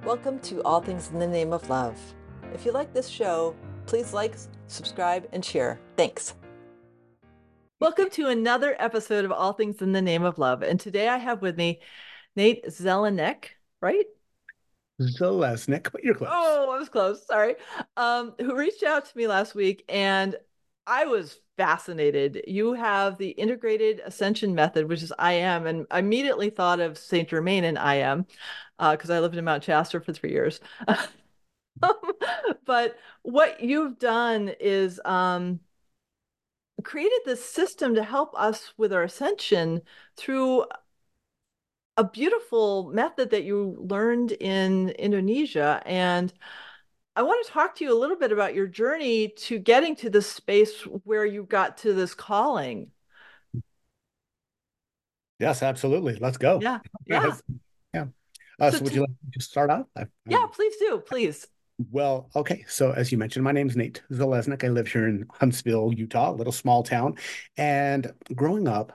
Welcome to All Things in the Name of Love. If you like this show, please like, subscribe, and share. Thanks. Welcome to another episode of All Things in the Name of Love. And today I have with me Nate Zelenek, right? Zalesnik, but you're close. Oh, I was close. Sorry. Who reached out to me last week, and I was fascinated. You have the integrated ascension method, which is IM, and I immediately thought of Saint Germain and IM because I lived in Mount Shasta for 3 years. But what you've done is created this system to help us with our ascension through a beautiful method that you learned in Indonesia. And I want to talk to you a little bit about your journey to getting to this space where you got to this calling. Yes, absolutely. Let's go. Yeah, yeah. Yes. Yeah. So, So would you like to just start off? yeah, please do, please. Well, okay. So as you mentioned, my name's Nate Zalesnik. I live here in Huntsville, Utah, a little small town. And growing up,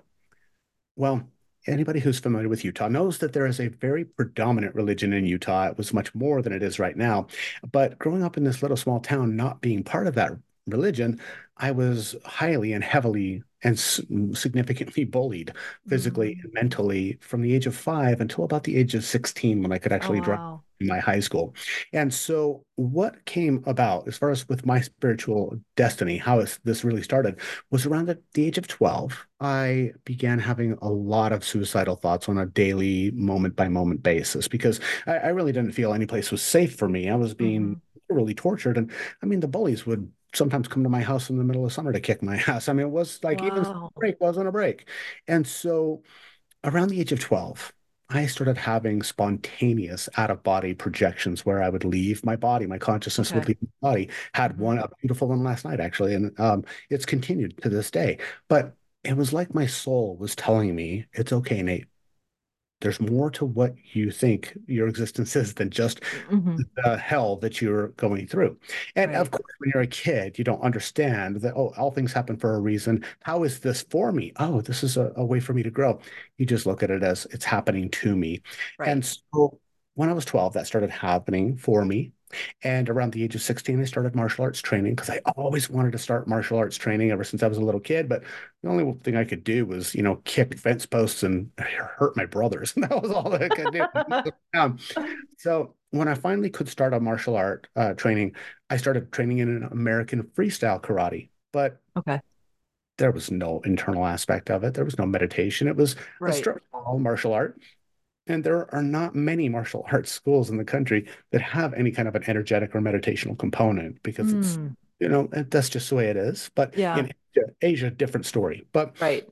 well, anybody who's familiar with Utah knows that there is a very predominant religion in Utah. It was much more than it is right now. But growing up in this little small town, not being part of that religion, I was highly and heavily and significantly bullied physically Mm. and mentally from the age of 5 until about the age of 16 when I could Oh, actually drive wow. in my high school. And so, what came about, as far as with my spiritual destiny, this really started, was around the age of 12. I began having a lot of suicidal thoughts on a daily, moment by moment basis because I really didn't feel any place was safe for me. I was being Hmm. literally tortured. And I mean, the bullies would sometimes come to my house in the middle of summer to kick my ass. I mean, it was like even Wow. break wasn't a break. And so around the age of 12, I started having spontaneous out of body projections where I would leave my body, my consciousness would Okay. leave my body. Had Hmm. a beautiful one last night, actually, and it's continued to this day. But it was like my soul was telling me, it's okay, Nate. There's more to what you think your existence is than just Hmm. the hell that you're going through. And of Right. course, when you're a kid, you don't understand that, oh, all things happen for a reason. How is this for me? Oh, this is a way for me to grow. You just look at it as it's happening to me. Right. And so when I was 12, that started happening for me. And around the age of 16, I started martial arts training because I always wanted to start martial arts training ever since I was a little kid. But the only thing I could do was, kick fence posts and hurt my brothers. And that was all that I could do. Um, so when I finally could start a martial art training, I started training in an American freestyle karate. But Okay. there was no internal aspect of it. There was no meditation. It was a Right. straight martial art. And there are not many martial arts schools in the country that have any kind of an energetic or meditational component because Mm. that's just the way it is. But Yeah. in Asia, different story. But Right.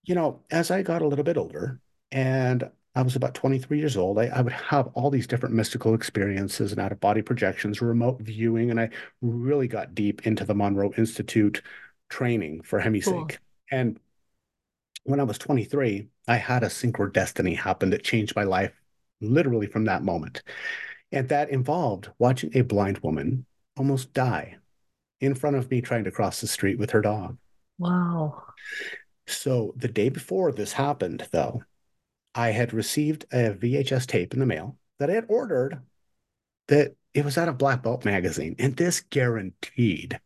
as I got a little bit older and I was about 23 years old, I would have all these different mystical experiences and out of body projections, remote viewing, and I really got deep into the Monroe Institute training for Cool. Hemisync. And when I was 23, I had a synchrodestiny happen that changed my life literally from that moment. And that involved watching a blind woman almost die in front of me trying to cross the street with her dog. Wow. So the day before this happened, though, I had received a VHS tape in the mail that I had ordered that it was out of Black Belt magazine. And this guaranteed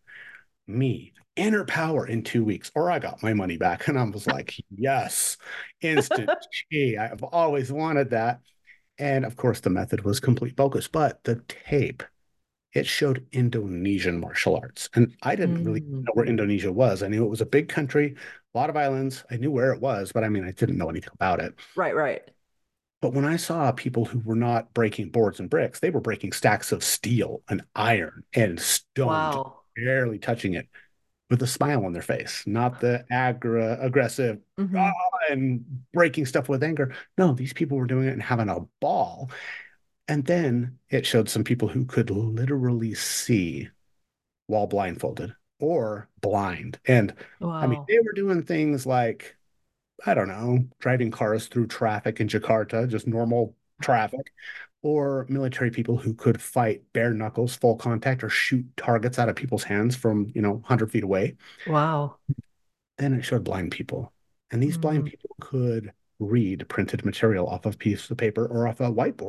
me inner power in 2 weeks, or I got my money back. And I was like, yes, instant chi. I've always wanted that. And of course, the method was complete focus, but the tape, it showed Indonesian martial arts. And I didn't really Mm. know where Indonesia was. I knew it was a big country, a lot of islands. I knew where it was, but I mean, I didn't know anything about it. Right, right. But when I saw people who were not breaking boards and bricks, they were breaking stacks of steel and iron and stone, just Wow. barely touching it with a smile on their face, not the aggressive Hmm. "Ah," and breaking stuff with anger. No, these people were doing it and having a ball. And then it showed some people who could literally see while blindfolded or blind. And I mean, Wow. they were doing things like I don't know, driving cars through traffic in Jakarta, just normal traffic, or military people who could fight bare knuckles, full contact, or shoot targets out of people's hands from, 100 feet away. Wow. Then it showed blind people. And these blind Mm. people could read printed material off of a piece of paper or off a whiteboard.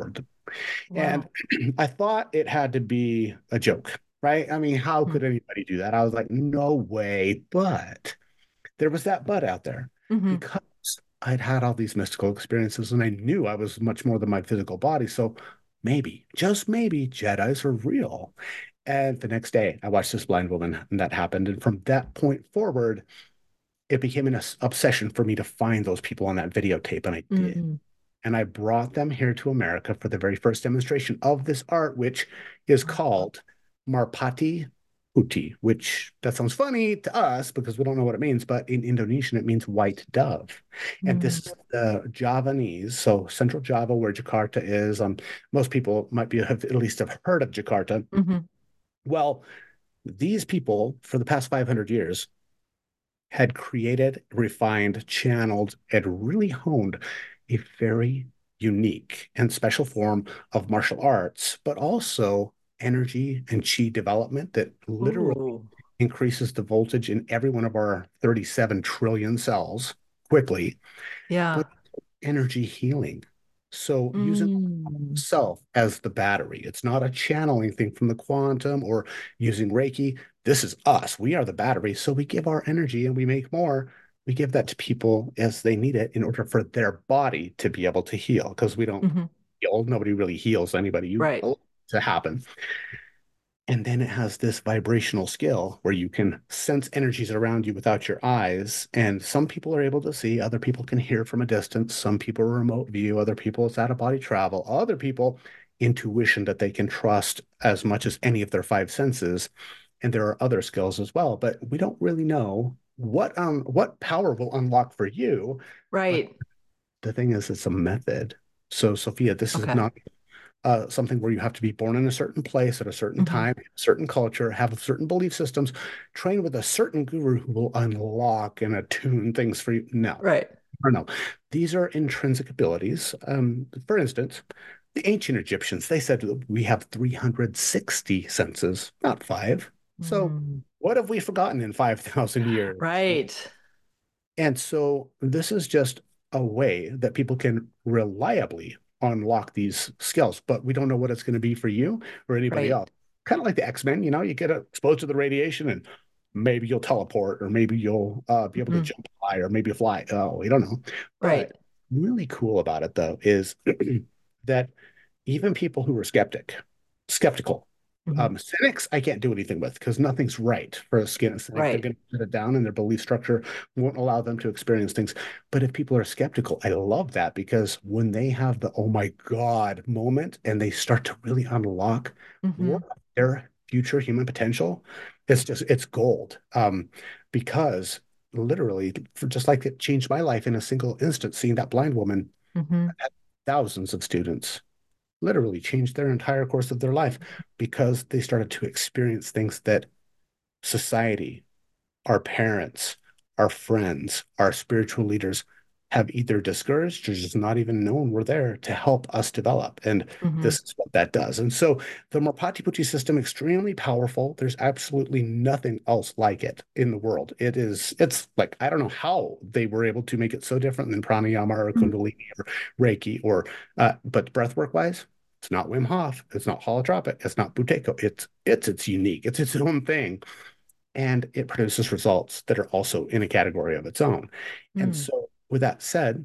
And Wow. I thought it had to be a joke, right? I mean, how Mm-hmm. could anybody do that? I was like, no way. But there was that but out there Mm-hmm. because I'd had all these mystical experiences and I knew I was much more than my physical body. So maybe, just maybe, Jedis are real. And the next day, I watched this blind woman, and that happened. And from that point forward, it became an obsession for me to find those people on that videotape, and I did. Mm-hmm. And I brought them here to America for the very first demonstration of this art, which is called Marpati Putih, which that sounds funny to us because we don't know what it means, but in Indonesian it means white dove. And this is the Javanese, so Central Java, where Jakarta is. Most people might be have at least have heard of Jakarta. Mm-hmm. Well, these people for the past 500 years had created, refined, channeled, and really honed a very unique and special form of martial arts, but also energy and chi development that literally Ooh. increases the voltage in every one of our 37 trillion cells quickly, Yeah. but energy healing. So using Mm. self as the battery. It's not a channeling thing from the quantum or using Reiki. This is us. We are the battery. So we give our energy and we make more. We give that to people as they need it in order for their body to be able to heal because we don't Mm-hmm. heal. Nobody really heals anybody. You Right. to happen. And then it has this vibrational skill where you can sense energies around you without your eyes. And some people are able to see, other people can hear from a distance. Some people remote view, other people it's out of body travel, other people intuition that they can trust as much as any of their five senses. And there are other skills as well, but we don't really know what power will unlock for you. But Right. the thing is, it's a method. So, Sophia, this is Okay. not something where you have to be born in a certain place at a certain Mm-hmm. time, a certain culture, have certain belief systems, train with a certain guru who will unlock and attune things for you. No, Right. or no. These are intrinsic abilities. For instance, the ancient Egyptians, they said that we have 360 senses, not five. So Mm. what have we forgotten in 5,000 years? Right. And so this is just a way that people can reliably unlock these skills, but we don't know what it's going to be for you or anybody Right. else. Kind of like the X-Men, you get exposed to the radiation and maybe you'll teleport or maybe you'll be able to Mm-hmm. jump high or maybe fly. Oh, we don't know. Right. But really cool about it though is that even people who were skeptical, Mm-hmm. cynics, I can't do anything with because nothing's right for a skin cynic. They're Right. going to shut it down, and their belief structure won't allow them to experience things. But if people are skeptical, I love that because when they have the oh my God moment and they start to really unlock Mm-hmm. more of their future human potential, it's gold. Because literally, for just like it changed my life in a single instant, seeing that blind woman, Mm-hmm. thousands of students literally changed their entire course of their life because they started to experience things that society, our parents, our friends, our spiritual leaders have either discouraged or just not even known were there to help us develop. And Mm-hmm. this is what that does. And so the Merpati system, extremely powerful. There's absolutely nothing else like it in the world. It's like, I don't know how they were able to make it so different than pranayama or Kundalini or Reiki but breathwork wise, it's not Wim Hof. It's not holotropic. It's not Buteyko. It's unique. It's its own thing and it produces results that are also in a category of its own. And Mm-hmm. so, with that said,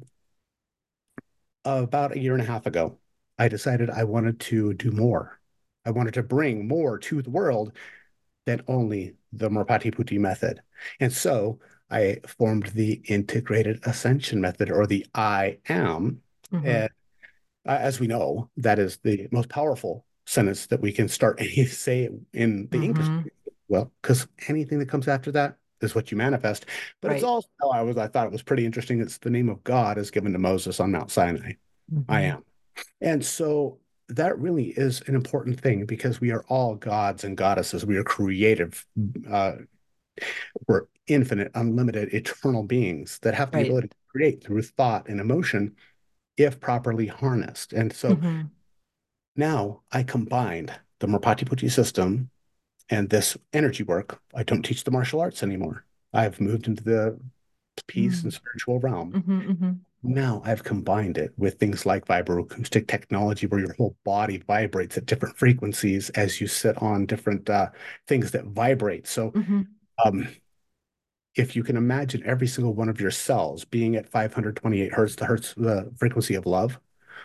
about a year and a half ago, I decided I wanted to do more. I wanted to bring more to the world than only the Merpati Putti method. And so I formed the integrated ascension method or the I am. Mm-hmm. And as we know, that is the most powerful sentence that we can start any say in the English. Mm-hmm. Well, because anything that comes after that is what you manifest. But it's Right. also I thought it was pretty interesting. It's the name of God is given to Moses on Mount Sinai. I Mm-hmm. am. And so that really is an important thing because we are all gods and goddesses. We are creative. Uh, we're infinite, unlimited, eternal beings that have the Right. ability to create through thought and emotion if properly harnessed. And so Mm-hmm. now I combined the Merpati system and this energy work. I don't teach the martial arts anymore. I've moved into the peace and spiritual realm. Mm-hmm. Mm-hmm. Now I've combined it with things like vibroacoustic technology, where your whole body vibrates at different frequencies as you sit on different things that vibrate. So, Hmm. um, if you can imagine every single one of your cells being at 528 hertz, the frequency of love,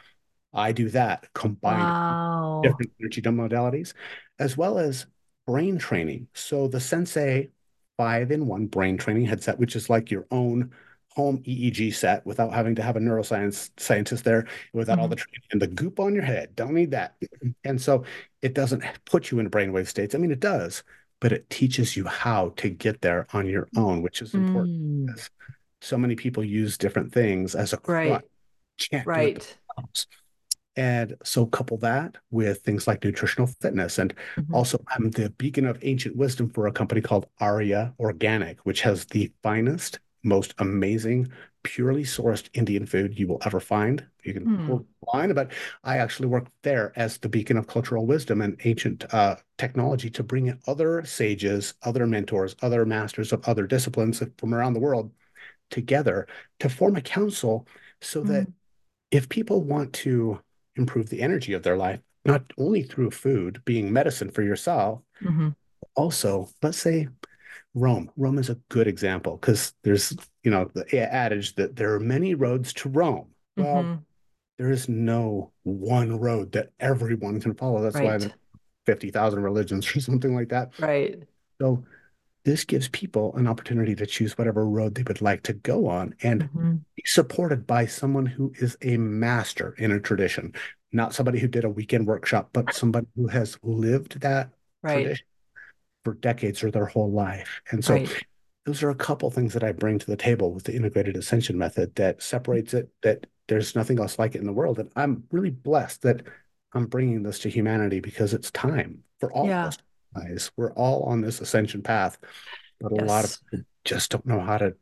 I do that combined Wow. different energy modalities, as well as brain training. So the Sensei 5-in-1 brain training headset, which is like your own home EEG set without having to have a neuroscience scientist there, without all the Hmm. training and the goop on your head. Don't need that. And so it doesn't put you in brainwave states. I mean, it does, but it teaches you how to get there on your own, which is important Mm. because so many people use different things as a crutch. Right. Can't do it Right. themselves. And so couple that with things like nutritional fitness. And Hmm. also, I'm the beacon of ancient wisdom for a company called Arya Organic, which has the finest, most amazing, purely sourced Indian food you will ever find. You can Hmm. order online, but I actually work there as the beacon of cultural wisdom and ancient technology to bring in other sages, other mentors, other masters of other disciplines from around the world together to form a council so that Mm. if people want to improve the energy of their life, not only through food being medicine for yourself, Hmm. also, let's say Rome. Rome is a good example because there's, the adage that there are many roads to Rome. Well, Hmm. there is no one road that everyone can follow. That's why there Right. are 50,000 religions or something like that. Right. So this gives people an opportunity to choose whatever road they would like to go on and Hmm. be supported by someone who is a master in a tradition, not somebody who did a weekend workshop, but somebody who has lived that Right. tradition for decades or their whole life. And so Right. those are a couple things that I bring to the table with the integrated ascension method that separates it, that there's nothing else like it in the world. And I'm really blessed that I'm bringing this to humanity because it's time for all of Yeah. us to realize we're all on this ascension path, but a lot of Yes. people just don't know how to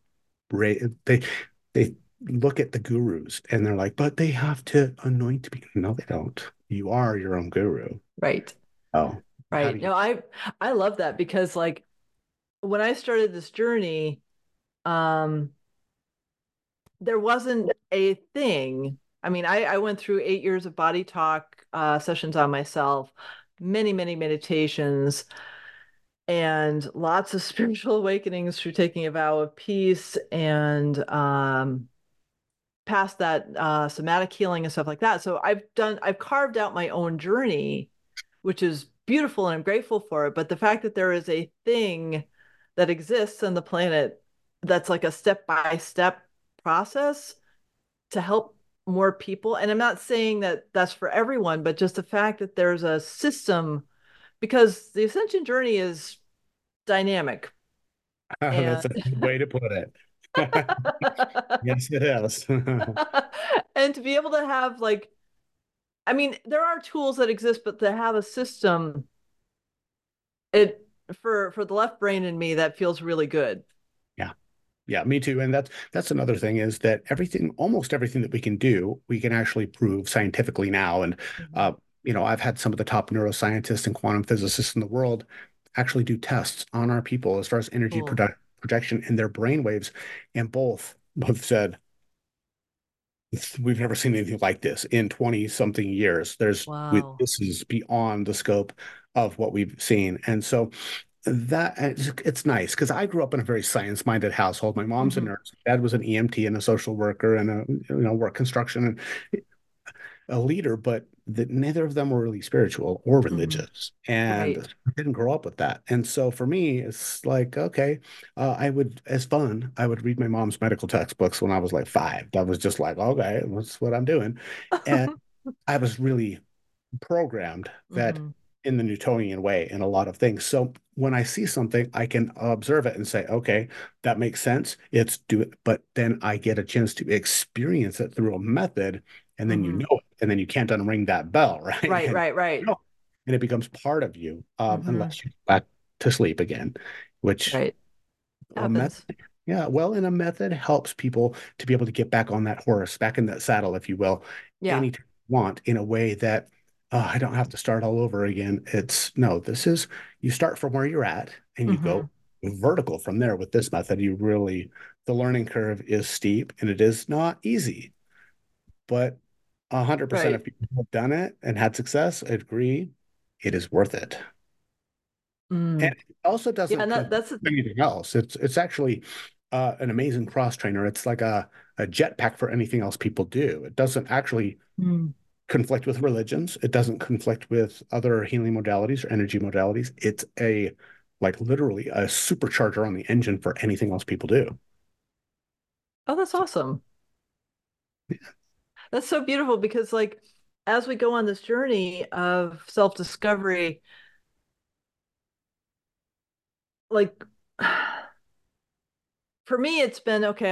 they look at the gurus and they're like, but they have to anoint me. No, they don't. You are your own guru. Right. Oh, how do Right. you? No, I love that because like when I started this journey, um, there wasn't a thing. I mean, I went through 8 years of body talk sessions on myself, many, many meditations, and lots of spiritual awakenings through taking a vow of peace and past that somatic healing and stuff like that. So I've carved out my own journey, which is beautiful and I'm grateful for it. But the fact that there is a thing that exists on the planet that's like a step by step process to help more people. And I'm not saying that that's for everyone, but just the fact that there's a system because the ascension journey is dynamic and That's a good way to put it. Yes, it is. and to be able to have like I mean, there are tools that exist, but to have a system, it for the left brain in me, that feels really good. Yeah. Yeah, me too. And that's another thing is that everything, almost everything that we can do, we can actually prove scientifically now. And Mhm. I've had some of the top neuroscientists and quantum physicists in the world actually do tests on our people as far as energy Cool. projection in their brain waves, and both said we've never seen anything like this in 20 something years. Wow. This is beyond the scope of what we've seen. And so that it's nice because I grew up in a very science-minded household. My mom's a Hmm. nurse, dad was an EMT and a social worker and work construction and a leader, but neither of them were really spiritual or Hmm. religious, and Right. I didn't grow up with that. And so for me, it's like okay, I would as fun. I would read my mom's medical textbooks when I was like 5. That was just like okay, that's what I'm doing, and I was really programmed that Hmm. in the Newtonian way in a lot of things. So when I see something, I can observe it and say, okay, that makes sense. It's do it. But then I get a chance to experience it through a method, and then you Hmm. know it, and then you can't unring that bell, right? Right, And right, right. no, and it becomes part of you, Hmm. unless you go back to sleep again, which Right. a method, Happens. yeah, well, and a method helps people to be able to get back on that horse, back in that saddle, if you will, Yeah. anytime you want, in a way that I don't have to start all over again. It's no, this is you start from where you're at and you go Hmm. vertical from there with this method. You really the learning curve is steep and it is not easy, but 100% of Right. people who have done it and had success agree it is worth it. And Mm. it also Yeah, doesn't and conflict that's with anything else. It's actually an amazing cross trainer. It's like a jetpack for anything else people do. It doesn't actually mm. conflict with religions. It doesn't conflict with other healing modalities or energy modalities. It's a like literally a supercharger on the engine for anything else people do. Oh, that's So, awesome. That's so beautiful because like as we go on this journey of self-discovery, like for me it's been okay,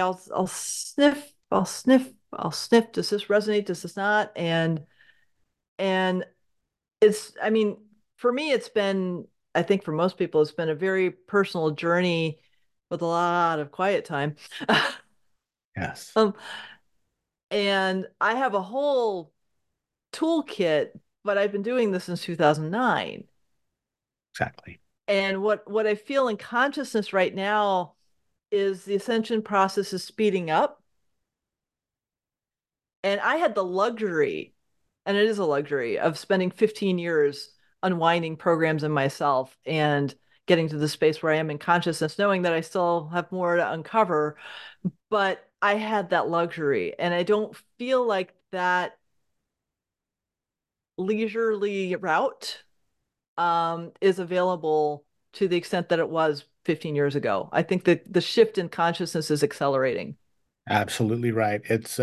I'll sniff, does this resonate, does this not? And it's I mean, for me it's been I think for most people it's been a very personal journey with a lot of quiet time. yes, um, and I have a whole toolkit, but I've been doing this since 2009. exactly. And what I feel in consciousness right now is the ascension process is speeding up. And I had the luxury, and it is a luxury, of spending 15 years unwinding programs in myself and getting to the space where I am in consciousness, knowing that I still have more to uncover. But I had that luxury, and I don't feel like that leisurely route is available to the extent that it was 15 years ago. I think that the shift in consciousness is accelerating. Absolutely right. It's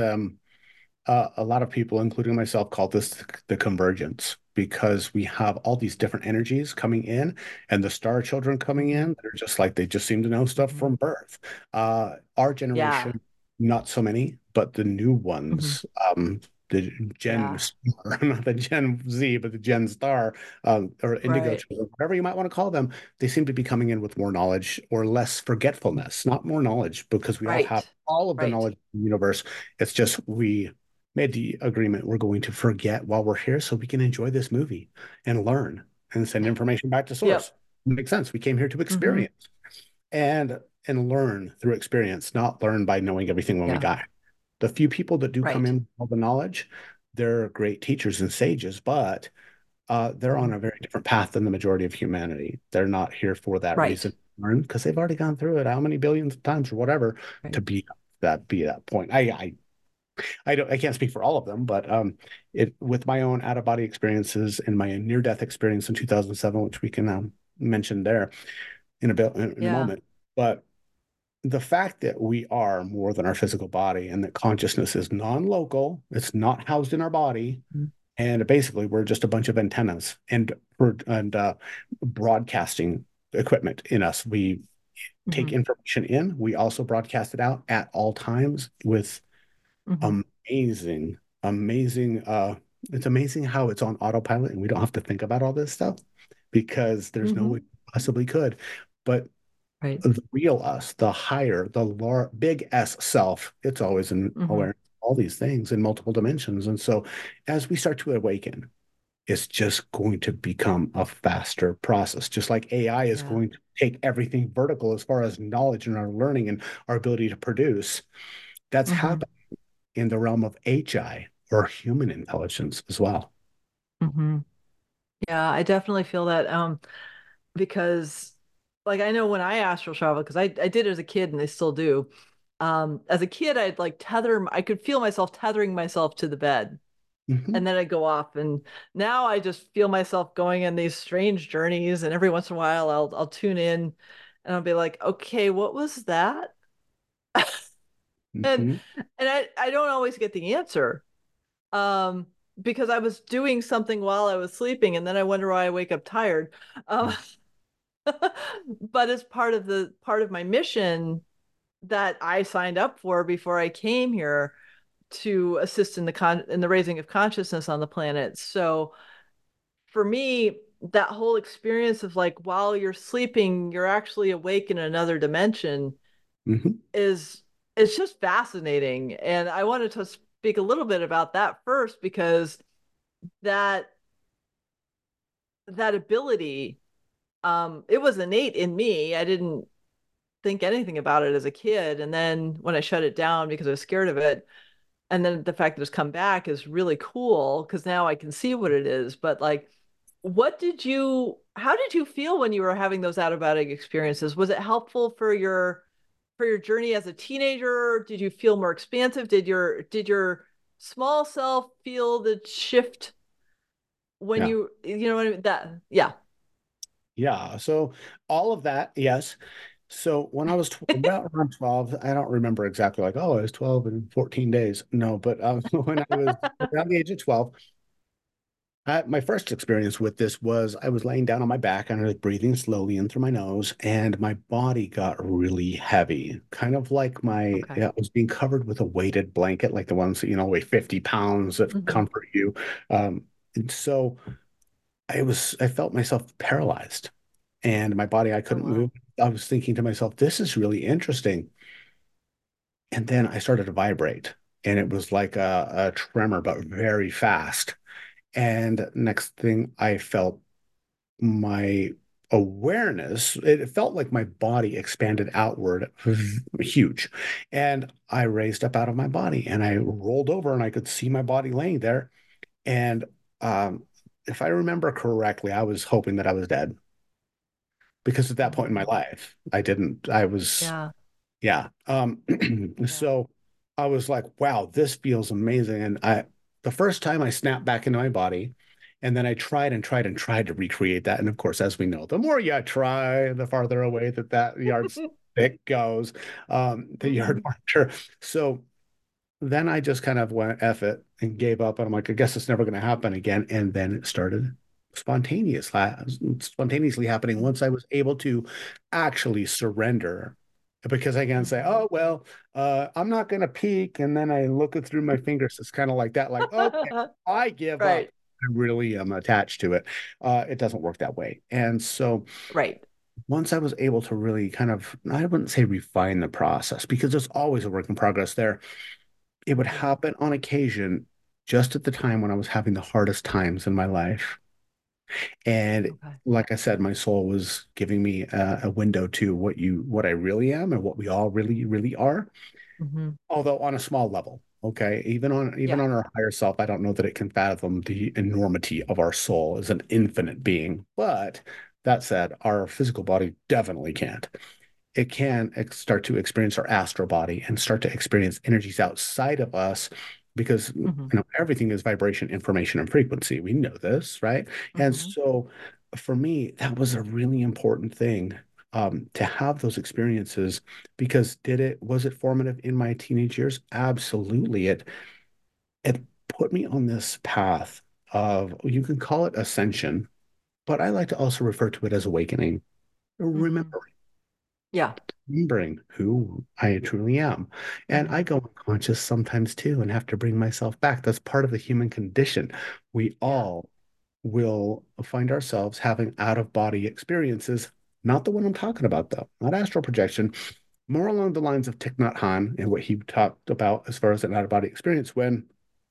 a lot of people, including myself, call this the convergence because we have all these different energies coming in and the star children coming Mm-hmm. in. They're just like they just seem to know stuff Mm-hmm. from birth. Our Yeah. generation, not so many, but the new Mm-hmm. ones, the Gen Yeah. Star, not the Gen Z, but the Gen Star, or Indigo Right. children, whatever you might want to call them, they seem to be coming in with more knowledge or less forgetfulness, not more knowledge, because we all have Right. all of the Right. knowledge in the universe. It's just we made the agreement we're going to forget while we're here so we can enjoy this movie and learn and send information back to source. Yep. Makes sense. We came here to Mm-hmm. experience and learn through experience, not learn by knowing everything when we Yeah. got here. The few people that do come Right. in with all the knowledge, they're great teachers and sages, but they're on Mm-hmm. a very different path than the majority of humanity. They're not here for that Right. reason to learn because they've already gone through it how many billions of times or whatever Right. to be that point. I can't speak for all of them, but it with my own out of body experiences and my near death experience in 2007, which we can mention there in a bit in a Yeah. moment. But the fact that we are more than our physical body and that consciousness is non-local, it's not housed in our body, Mm-hmm. and basically we're just a bunch of antennas and broadcasting equipment in us. We take Mm-hmm. information in, we also broadcast it out at all times with Mm-hmm. amazing, amazing. It's amazing how it's on autopilot and we don't have to think about all this stuff because there's no way Mm-hmm. we possibly could. But Right. the real us, the higher, big S self, it's always in Mm-hmm. awareness, all these things in multiple dimensions. And so as we start to awaken, it's just going to become a faster process, just like AI is Yeah. going to take everything vertical as far as knowledge and our learning and our ability to produce. That's Mm-hmm. happening in the realm of HI or human intelligence as well. Mm-hmm. Yeah, I definitely feel that because like I know when I astral travel, because I did it as a kid and I still do. As a kid, I'd like I could feel myself tethering myself to the bed Hmm. and then I'd go off. And now I just feel myself going in these strange journeys. And every once in a while I'll tune in and I'll be like, okay, what was that? And Hmm. I don't always get the answer. Um, because I was doing something while I was sleeping and then I wonder why I wake up tired. Um, but as part of my mission that I signed up for before I came here to assist in the raising of consciousness on the planet. So for me, that whole experience of like while you're sleeping, you're actually awake in another dimension Hmm. is it's just fascinating. And I wanted to speak a little bit about that first because that that ability it was innate in me. I didn't think anything about it as a kid. And then when I shut it down because I was scared of it, and then the fact that it's come back is really cool because now I can see what it is. But like, how did you feel when you were having those out of body experiences? Was it helpful for your journey as a teenager? Did you feel more expansive? Did your small self feel the shift when Yeah. you know what I mean? That, yeah. Yeah. So all of that, yes. So when I was about around 12, I don't remember exactly like, oh, I was 12 and 14 days. No, but when I was around the age of 12, my first experience with this was I was laying down on my back and I was breathing slowly in through my nose, and my body got really heavy, kind of like Okay. yeah, I was being covered with a weighted blanket, like the ones that, weigh 50 pounds that Hmm. comfort you. And so I felt myself paralyzed and my body, I Oh, couldn't move. wow. I was thinking to myself, this is really interesting. And then I started to vibrate, and it was like a tremor, but very fast. And next thing I felt my awareness, it felt like my body expanded outward, huge. And I raised up out of my body and I rolled over and I could see my body laying there. And if I remember correctly, I was hoping that I was dead because at that point in my Hmm. life, I didn't, I was, Yeah. yeah. Yeah. So I was like, wow, this feels amazing. And the first time I snapped back into my body, and then I tried and tried and tried to recreate that. And of course, as we know, the more you try, the farther away that yardstick goes, the yard Hmm. marker. So then I just kind of went F it and gave up. And I'm like, I guess it's never going to happen again. And then it started spontaneously happening once I was able to actually surrender. Because I can say, Hmm. oh, well, I'm not going to peek. And then I look it through my fingers. It's kind of like that, like, okay, I give up. Right. I really am attached to it. It doesn't work that way. And so Right. once I was able to really kind of, I wouldn't say refine the process because there's always a work in progress there. It would Yeah. happen on occasion just at the time when I was having the hardest times in my life. And Okay. like I said, my soul was giving me a window to what I really am and what we all really, really are, Hmm. although on a small level. Okay. Even Yeah. on our higher self, I don't know that it can fathom the enormity of our soul as an infinite being. But that said, our physical body definitely can't. It can start to experience our astral body and start to experience energies outside of us because Hmm. everything is vibration, information, and frequency. We know this, right? And Hmm. so for me, that was a really important thing, to have those experiences because was it formative in my teenage years? Absolutely. It put me on this path of, you can call it ascension, but I like to also refer to it as awakening. Hmm. Remember Yeah. remembering who I truly am. And I Hmm. go unconscious sometimes too and have to bring myself back. That's part of the human condition. We Yeah. all will find ourselves having out of body experiences. Not the one I'm talking about, though, not astral projection, more along the lines of Thich Nhat Hanh and what he talked about as far as an out of body experience when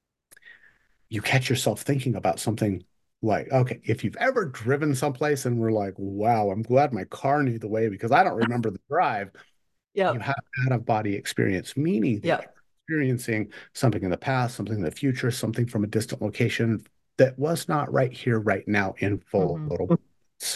you catch yourself thinking about something like, okay, if you've ever driven someplace and we're like, wow, I'm glad my car knew the way because I don't remember the drive. You Yep. have out of body experience, meaning that you're Yep. experiencing something in the past, something in the future, something from a distant location that was not right here, right now in full Hmm. total.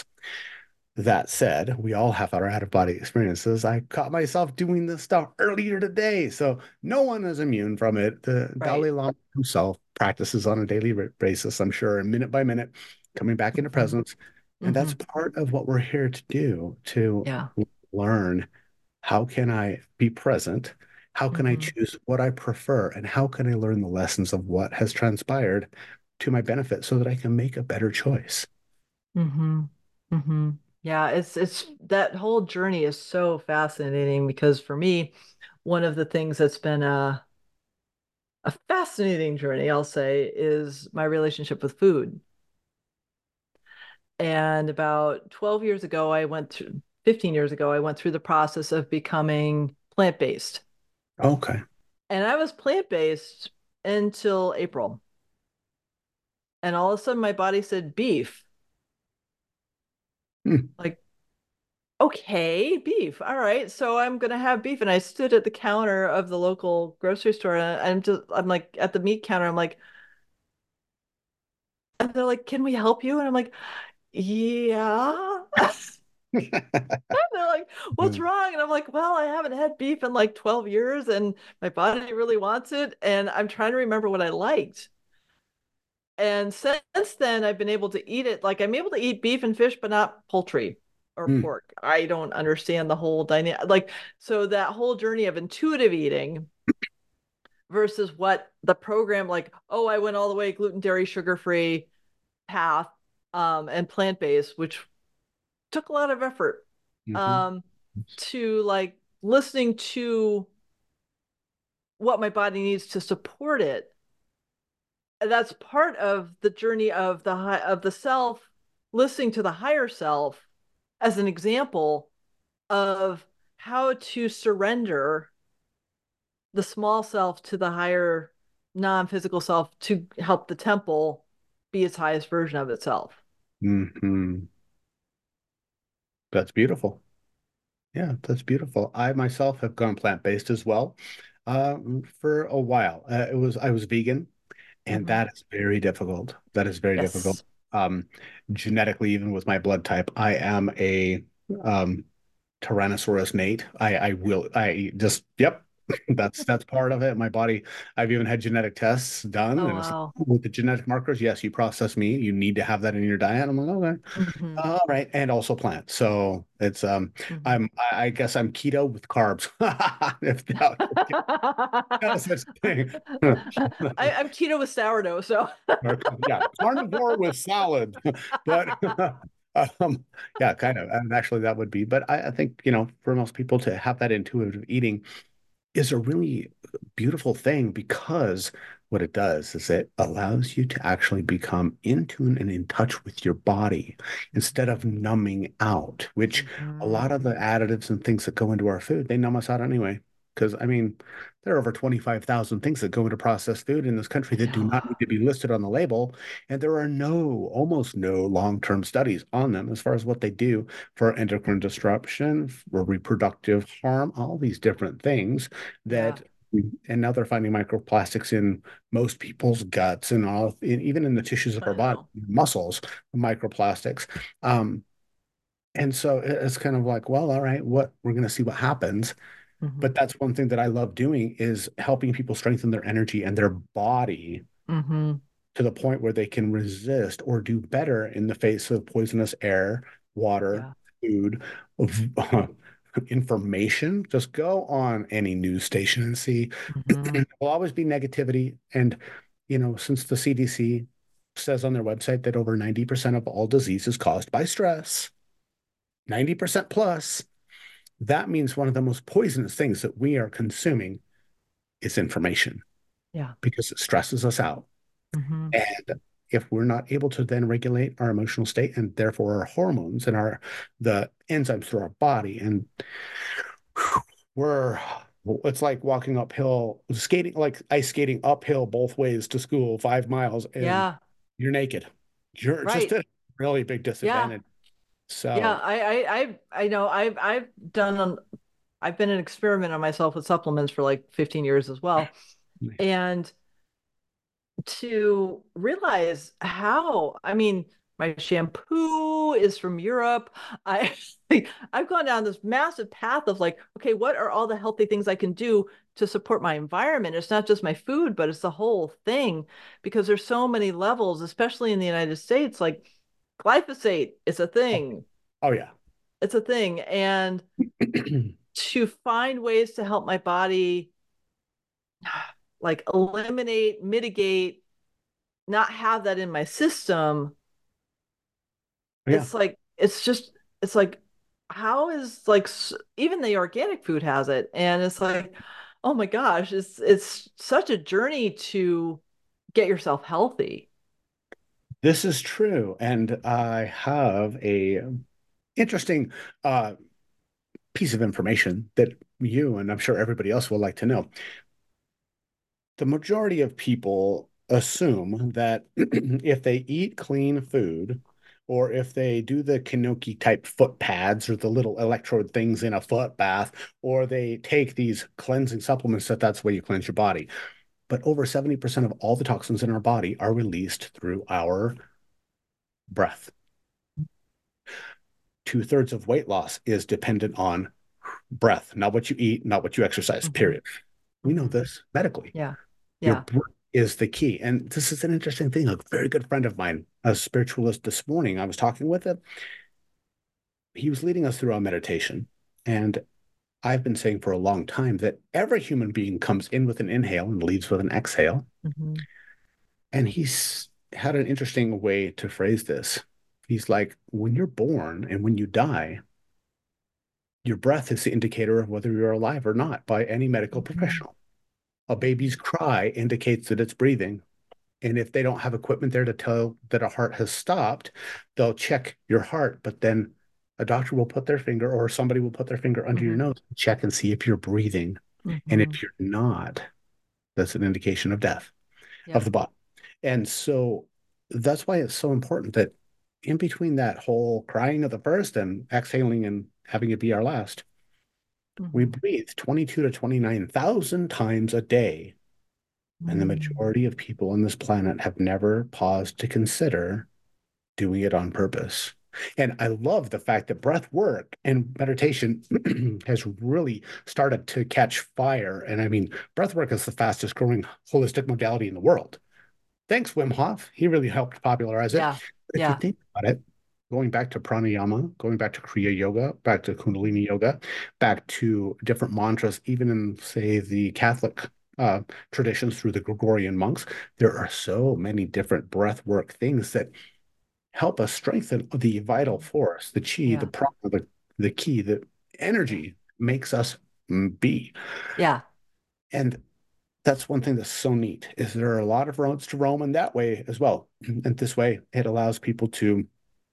That said, we all have our out of body experiences. I caught myself doing this stuff earlier today, so no one is immune from it. The Right. Dalai Lama himself practices on a daily basis, I'm sure, and minute by minute, coming back into Hmm. presence. And Hmm. that's part of what we're here to do, to Yeah. learn how can I be present? How can I Hmm. choose what I prefer? And how can I learn the lessons of what has transpired to my benefit so that I can make a better choice? Hmm. Hmm. Yeah, it's that whole journey is so fascinating because for me, one of the things that's been a fascinating journey, I'll say, is my relationship with food. And about 12 years ago, 15 years ago, I went through the process of becoming plant-based. Okay. And I was plant-based until April. And all of a sudden my body said beef. Hmm. Like, Okay, beef. All right. So I'm gonna have beef. And I stood at the counter of the local grocery store and I'm like at the meat counter, I'm like, and they're like, can we help you? And I'm like, yeah. They're like, what's wrong? And I'm like, well, I haven't had beef in like 12 years and my body really wants it. And I'm trying to remember what I liked. And since then, I've been able to eat it. Like I'm able to eat beef and fish, but not poultry or Mm, pork. I don't understand the whole dynamic. Like, so that whole journey of intuitive eating versus what the program, like, oh, I went all the way gluten, dairy, sugar free path, and plant based, which took a lot of effort, mhm, um, to like listening to what my body needs to support it. And that's part of the journey of the self, listening to the higher self as an example of how to surrender the small self to the higher non-physical self to help the temple be its highest version of itself. mhm. That's beautiful. Yeah, that's beautiful. I myself have gone plant-based as well, for a while. I was vegan, and Mm-hmm. that is very difficult. That is very difficult. Yes. Um, Genetically, even with my blood type, I am a um, Tyrannosaurus Nate. I just, yep, that's part of it. My body, I've even had genetic tests done, Oh and it's wow. with the genetic markers. Yes, you process meat. You need to have that in your diet. I'm like, okay, Mm-hmm. all right, and also plants. So it's Mm-hmm. I guess I'm keto with carbs. If that no such thing. I'm keto with sourdough, so Or, yeah, carnivore with salad. But yeah, kind of. And actually, that would be. But I think, for most people to have that intuitive eating is a really beautiful thing because what it does is it allows you to actually become in tune and in touch with your body instead of numbing out, which a mm-hmm. lot of the additives and things that go into our food, they numb us out anyway. Because, I mean, there are over 25,000 things that go into processed food in this country I that do know. not need to be listed on the label. And there are almost no long-term studies on them as far as what they do for endocrine disruption, for reproductive harm, all these different things Yeah. that and now they're finding microplastics in most people's guts and even in the tissues of our I body, know. muscles, microplastics. Um, and so it's kind of like, well, all right, what we're going to see what happens. Mm-hmm. But that's one thing that I love doing is helping people strengthen their energy and their body Mm-hmm. to the point where they can resist or do better in the face of poisonous air, water, Yeah. food, information. Just go on any news station and see. Mm-hmm. There will always be negativity. And, since the CDC says on their website that over 90% of all disease is caused by stress, 90% plus, that means one of the most poisonous things that we are consuming is information Yeah. because it stresses us out. Mm-hmm. And if we're not able to then regulate our emotional state and therefore our hormones and the enzymes through our body, and we're it's like walking uphill, skating, like ice skating uphill both ways to school 5 miles, and Yeah. you're naked. You're just Right. at a really big Yeah. disadvantage. Yeah. So, I know I've done I've been an experiment on myself with supplements for like 15 years as well. And to realize how, I mean, my shampoo is from Europe. I I've gone down this massive path of like, okay, what are all the healthy things I can do to support my environment? It's not just my food, but it's the whole thing because there's so many levels, especially in the United States, like glyphosate is a thing. oh yeah. It's a thing. And to find ways to help my body like eliminate, mitigate, not have that in my system, Yeah. it's like how is like even the organic food has it, and it's like, oh my gosh, it's such a journey to get yourself healthy. This is true. And I have a interesting uh, piece of information that you and I'm sure everybody else will like to know. The majority of people assume that if they eat clean food or if they do the Kinoki type foot pads or the little electrode things in a foot bath, or they take these cleansing supplements that's the way you cleanse your body. But over 70% of all the toxins in our body are released through our breath. Two-thirds of weight loss is dependent on breath, not what you eat, not what you exercise, Hmm. period. We know Hmm. this medically. Yeah. Your Yeah. breath is the key. And this is an interesting thing. A very good friend of mine, a spiritualist this morning, I was talking with him. He was leading us through our meditation. And I've been saying for a long time that every human being comes in with an inhale and leaves with an exhale. Hmm. And he's had an interesting way to phrase this. He's like, when you're born and when you die, your breath is the indicator of whether you're alive or not by any medical Hmm. professional. A baby's cry indicates that it's breathing. And if they don't have equipment there to tell that a heart has stopped, they'll check your heart, but then a doctor will put their finger or somebody will put their finger under your Hmm. nose and check and see if you're breathing. And Hmm. if you're not, that's an indication of death of Yeah. the body. And so that's why it's so important that in between that whole crying of the first and exhaling and having it be our last, we Hmm. breathe 22 to 29,000 times a day. And the Mm. majority of people on this planet have never paused to consider doing it on purpose. And I love the fact that breath work and meditation has really started to catch fire. And I mean, breath work is the fastest growing holistic modality in the world. Thanks, Wim Hof. He really helped popularize it. Yeah. But if you Yeah. think about it, going back to pranayama, going back to Kriya Yoga, back to Kundalini Yoga, back to different mantras, even in, say, the Catholic traditions through the Gregorian monks, there are so many different breath work things that help us strengthen the vital force, the chi, Yeah. the key, the Yeah. energy makes us be. Yeah. And that's one thing that's so neat is there are a lot of roads to Rome in that way as well. And this way, it allows people to,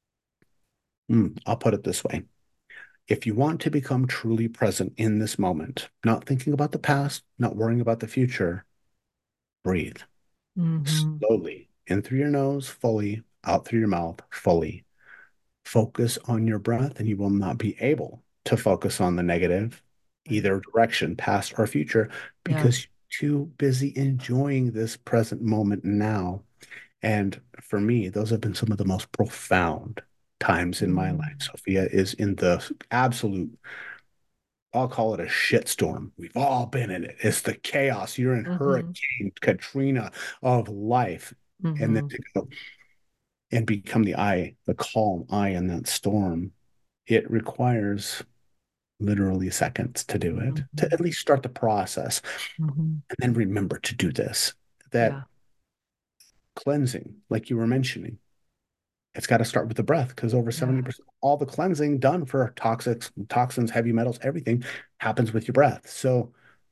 I'll put it this way. If you want to become truly present in this moment, not thinking about the past, not worrying about the future, breathe Hmm. slowly in through your nose, fully, out through your mouth, fully. Focus on your breath, and you will not be able to focus on the negative, Right. either direction, past or future, Yeah. because you're too busy enjoying this present moment now. And for me, those have been some of the most profound times in my life. Mm. Sophia is in the absolute, I'll call it a shitstorm. We've all been in it. It's the chaos. You're in Hmm. Hurricane Katrina of life. And then Hmm. to go and become the eye, the calm eye in that storm, it requires literally seconds to do it, to Hmm. at least start the process. Hmm. And then remember to do this. That Yeah. cleansing, like you were mentioning, it's got to start with the breath because over Yeah. 70% of all the cleansing done for toxins, heavy metals, everything happens with your breath. So,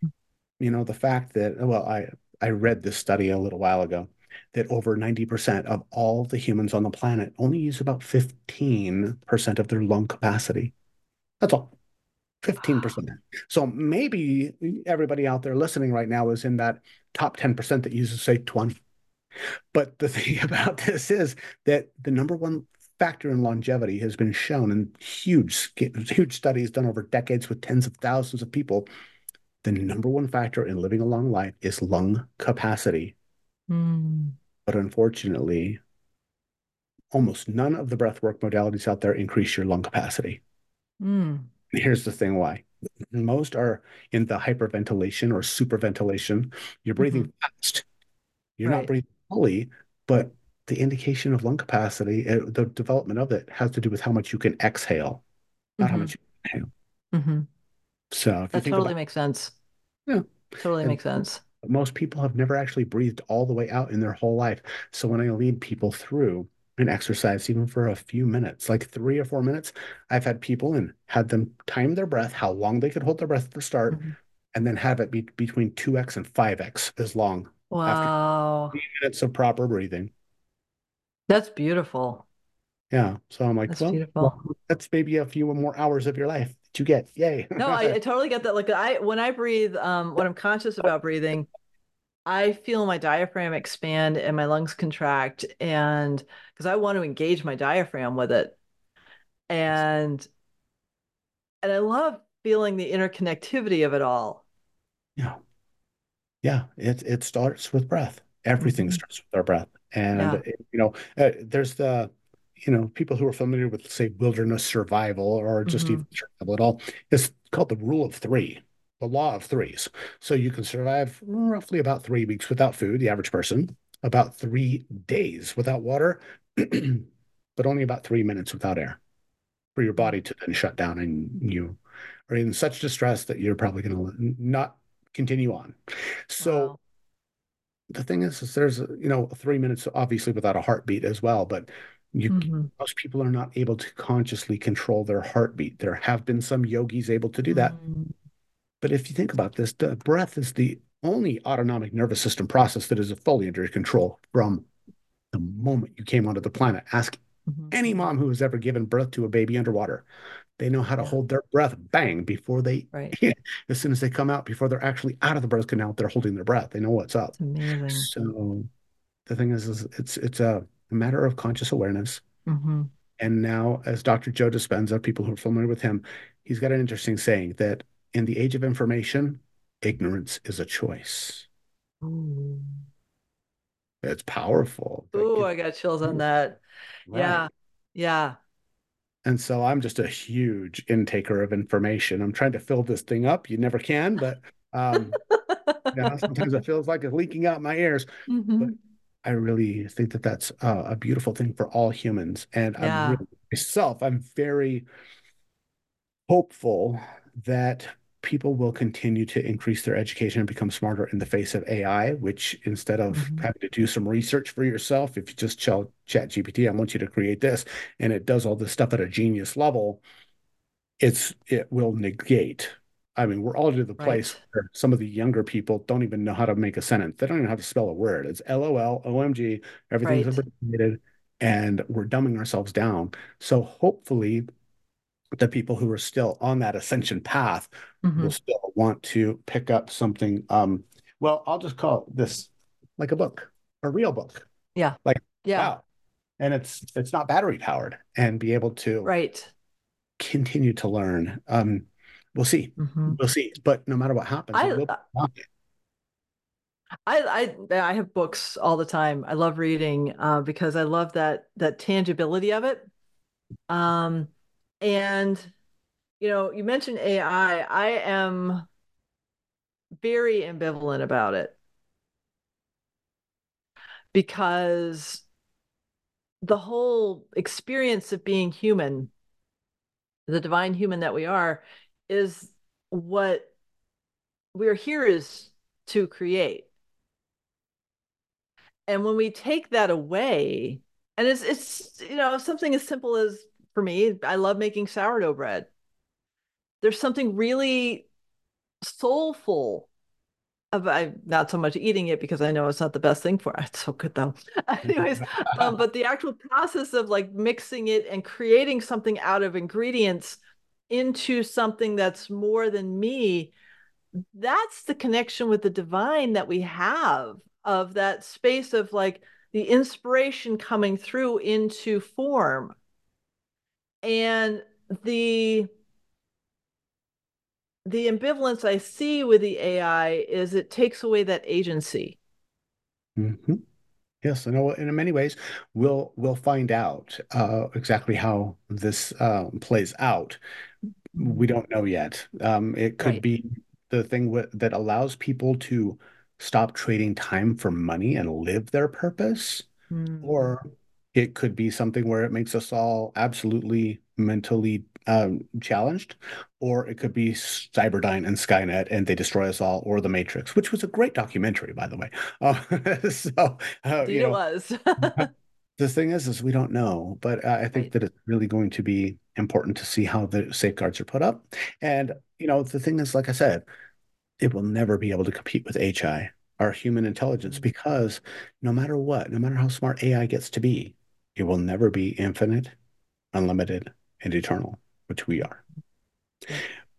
the fact that, well, I read this study a little while ago that over 90% of all the humans on the planet only use about 15% of their lung capacity. That's all. Wow. 15%. So maybe everybody out there listening right now is in that top 10% that uses, say, 20. But the thing about this is that the number one factor in longevity has been shown in huge studies done over decades with tens of thousands of people. The number one factor in living a long life is lung capacity. Mm. But unfortunately, almost none of the breathwork modalities out there increase your lung capacity. Mm. Here's the thing why. Most are in the hyperventilation or superventilation. You're Hmm. breathing fast. You're not Right. breathing fully, but the indication of lung capacity, the development of it has to do with how much you can exhale, not how Hmm. much you can inhale. Hmm. So if you That think totally about, makes sense. yeah, Totally and makes sense. most people have never actually breathed all the way out in their whole life. So when I lead people through an exercise, even for a few minutes, like 3 or 4 minutes, I've had people and had them time their breath, how long they could hold their breath at the start, Hmm. and then have it be between 2x and 5x as long after Wow. 3 minutes of proper breathing. That's beautiful. Yeah. So I'm like, That's well, beautiful. that's maybe a few more hours of your life that you get. Yay. No, I totally get that. Like when I breathe, when I'm conscious about breathing, I feel my diaphragm expand and my lungs contract, and because I want to engage my diaphragm with it. And I love feeling the interconnectivity of it all. Yeah. Yeah, it starts with breath. Everything Hmm. starts with our breath. And Yeah. there's people who are familiar with, say, wilderness survival or just Hmm. even survival at all. It's called the rule of three, the law of threes. So you can survive roughly about 3 weeks without food, the average person, about 3 days without water, but only about 3 minutes without air for your body to then shut down, and you are in such distress that you're probably going to not continue on. So Wow. the thing is there's 3 minutes obviously without a heartbeat as well, but you Hmm. most people are not able to consciously control their heartbeat. There have been some yogis able to do that, Hmm. but if you think about this, the breath is the only autonomic nervous system process that is fully under control from the moment you came onto the planet. Ask any Hmm. mom who has ever given birth to a baby underwater. They know how to Yeah. hold their breath, bang, before they, Right. as soon as they come out, before they're actually out of the birth canal, they're holding their breath. They know what's up. It's amazing. So the thing is it's a matter of conscious awareness. Hmm. And now, as Dr. Joe Dispenza, people who are familiar with him, he's got an interesting saying that in the age of information, ignorance is a choice. Ooh. It's powerful. Like Ooh, I got chills on that. Yeah. right. Yeah. And so I'm just a huge intaker of information. I'm trying to fill this thing up. You never can, but um, sometimes it feels like it's leaking out my ears. But Hmm. I really think that that's a beautiful thing for all humans. And I'm Yeah. really, myself, I'm very hopeful that people will continue to increase their education and become smarter in the face of AI, which instead of Hmm. having to do some research for yourself, if you just tell ChatGPT, I want you to create this, and it does all this stuff at a genius level, it will negate. I mean, we're all to the place Right. where some of the younger people don't even know how to make a sentence. They don't even know how to spell a word. It's LOL, OMG, everything's Right. abbreviated, and we're dumbing ourselves down. So hopefully the people who are still on that ascension path will Hmm. still want to pick up something. Well, I'll just call this like a book, a real book. Yeah. Like, Yeah. wow. And it's not battery powered and be able to Right. continue to learn. We'll see. Hmm. We'll see. But no matter what happens, it I will be fine. I have books all the time. I love reading because I love that tangibility of it. Um, and you mentioned AI. I am very ambivalent about it because the whole experience of being human, the divine human that we are, is what we're here is to create. And when we take that away, and it's something as simple as, for me, I love making sourdough bread. There's something really soulful about, not so much eating it because I know it's not the best thing for it. It's so good though. Anyways, but the actual process of like mixing it and creating something out of ingredients into something that's more than me, that's the connection with the divine that we have, of that space of like the inspiration coming through into form. And the the ambivalence I see with the AI is it takes away that agency. Mhm. Yes, I know. In many ways, we'll find out exactly how this plays out. We Mhm. don't know yet. It could Right. be the thing that allows people to stop trading time for money and live their purpose, Mm. or it could be something where it makes us all absolutely mentally challenged, or it could be Cyberdyne and Skynet and they destroy us all, or The Matrix, which was a great documentary, by the way. So, Indeed, it was. the thing is we don't know, but I think Right. that it's really going to be important to see how the safeguards are put up. And, the thing is, like I said, it will never be able to compete with HI, our human intelligence, Mm. because no matter what, no matter how smart AI gets to be, it will never be infinite, unlimited, and eternal, which we are. Yep.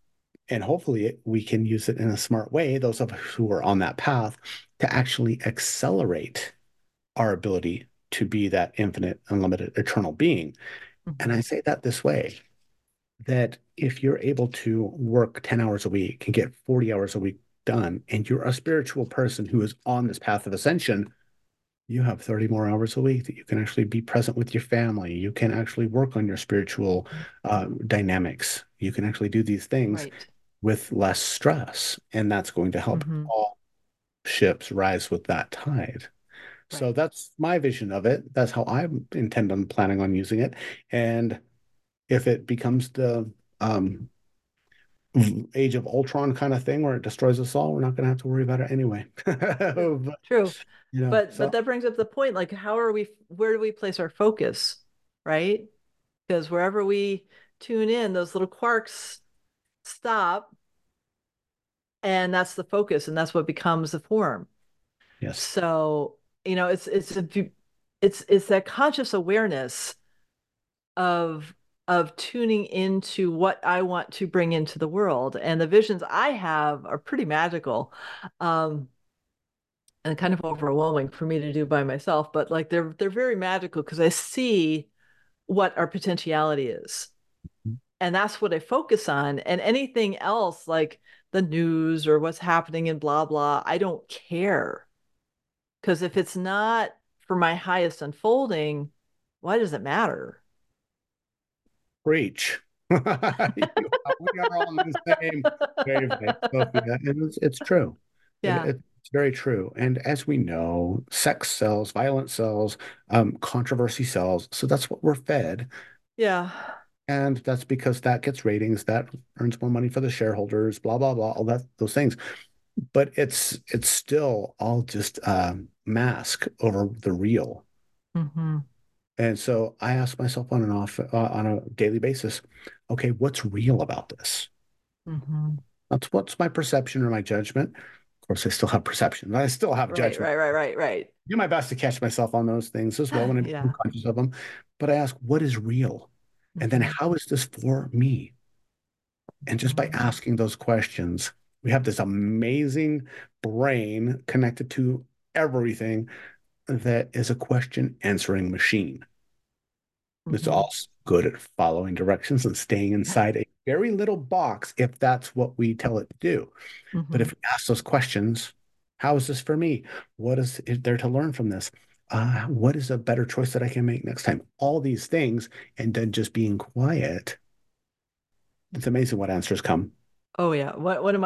And hopefully we can use it in a smart way, those of us who are on that path, to actually accelerate our ability to be that infinite, unlimited, eternal being. And I Mhm. say that this way, that if you're able to work 10 hours a week and get 40 hours a week done, and you're a spiritual person who is on this path of ascension, you have 30 more hours a week that you can actually be present with your family. You can actually work on your spiritual dynamics. You can actually do these things Right. with less stress, and that's going to help Hmm. all ships rise with that tide. So Right. that's my vision of it. That's how I intend on planning on using it. And if it becomes the um, Age of Ultron kind of thing where it destroys us all, we're not going to have to worry about it anyway. True. But, True. But so that brings up the point, like how are we, where do we place our focus? Right? Because wherever we tune in, those little quarks stop, and that's the focus, and that's what becomes the form. yes, So, it's that conscious awareness of tuning into what I want to bring into the world. And the visions I have are pretty magical. Um, and kind of overwhelming for me to do by myself, but like they're very magical because I see what our potentiality is. And that's what I focus on. And anything else like the news or what's happening in blah blah, I don't care. Because if it's not for my highest unfolding, why does it matter? preach. We are on the same wavelength, Sophia, and it's true. Yeah. It's very true. And as we know, sex sells, violence sells, controversy sells. So that's what we're fed. Yeah. And that's because that gets ratings, that earns more money for the shareholders, blah, blah, blah, all that, those things. But it's still all just mask over the real. Mm-hmm. And so I ask myself on and off on a daily basis, okay, what's real about this? Mm-hmm. That's what's my perception or my judgment. Of course, I still have perception. I still have Right, judgment. right, right, right, right. Do my best to catch myself on those things as well when I become Yeah. conscious of them. But I ask, what is real? And then Mm-hmm. how is this for me? And just by Mm-hmm. asking those questions, we have this amazing brain connected to everything that is a question answering machine. It's Mm-hmm. also good at following directions and staying inside a very little box if that's what we tell it to do. But Mm-hmm. if we ask those questions, how is this for me? What is there to learn from this? What is a better choice that I can make next time? All these things, and then just being quiet. It's amazing what answers come. Oh yeah.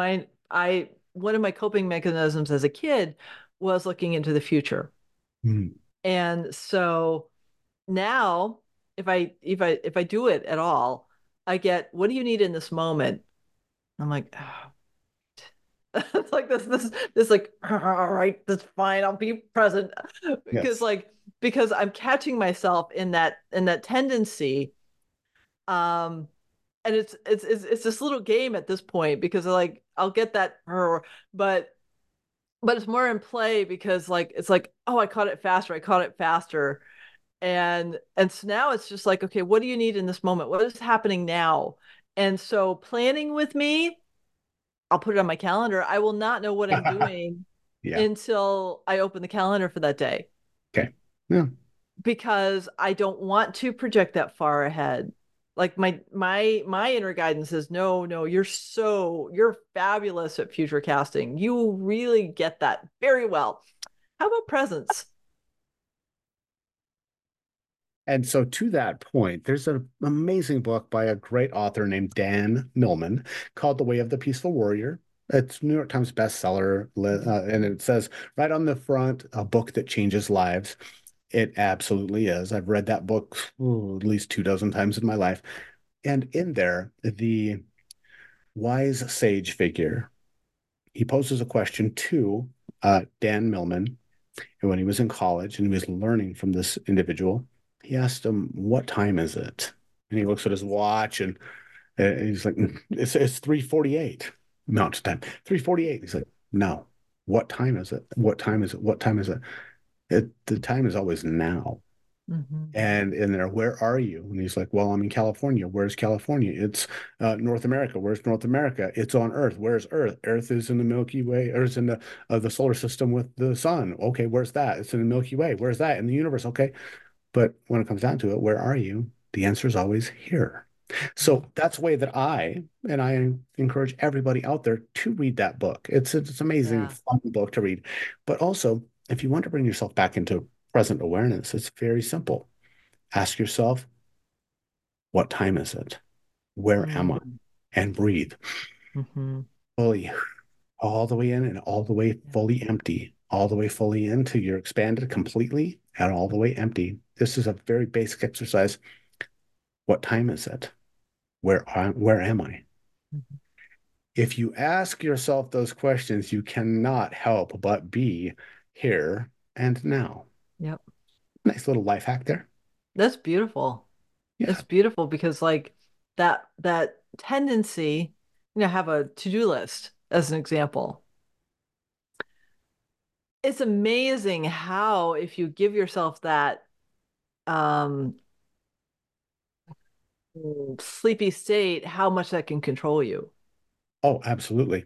One of my coping mechanisms as a kid was looking into the future. Mm. And so now if I do it at all, I get, what do you need in this moment? I'm like, oh. It's like this like, all right, that's fine. I'll be present. Because Yes. like because I'm catching myself in that tendency. Um and it's this little game at this point because like I'll get that, but it's more in play because like it's like, oh, I caught it faster. And so now it's just like, okay, what do you need in this moment? What is happening now? And so planning with me, I'll put it on my calendar. I will not know what I'm doing Yeah. until I open the calendar for that day Okay. Yeah. because I don't want to project that far ahead. Like my inner guidance is no, no, you're fabulous at future casting. You really get that very well. How about presence? And so, to that point, there's an amazing book by a great author named Dan Millman called The Way of the Peaceful Warrior. It's New York Times bestseller, and it says right on the front, a book that changes lives. It absolutely is. I've read that book at least 2 dozen times in my life. And in there, the wise sage figure, he poses a question to Dan Millman. And when he was in college and he was learning from this individual, he asked him, "What time is it?" And he looks at his watch and he's like, "It's 3:48 Mountain Time. 3:48." He's like, "No. What time is it? What time is it? What time is it? The time is always now." Hmm. And in there, where are you? And he's like, well, I'm in California. Where's California? It's North America. Where's North America? It's on Earth. Where's Earth? Earth is in the Milky Way, or it's in the solar system with the sun. Okay, where's that? It's in the Milky Way. Where's that in the universe? Okay, but when it comes down to it, where are you? The answer is always here. So that's the way that I encourage everybody out there to read that book. It's amazing, Yeah. fun book to read. But also, if you want to bring yourself back into present awareness, it's very simple. Ask yourself, what time is it? Where am I? Mm-hmm. And breathe Mm-hmm. fully, all the way in and all the way Yeah. fully empty, all the way fully into you're expanded completely and all the way empty. This is a very basic exercise. What time is it? Where am I? Mhm. If you ask yourself those questions, you cannot help but be here and now. Yep. Nice little life hack there. That's beautiful. Yeah. It's beautiful because like that tendency, have a to-do list as an example. It's amazing how if you give yourself that um sleepy state, how much that can control you. Oh, absolutely.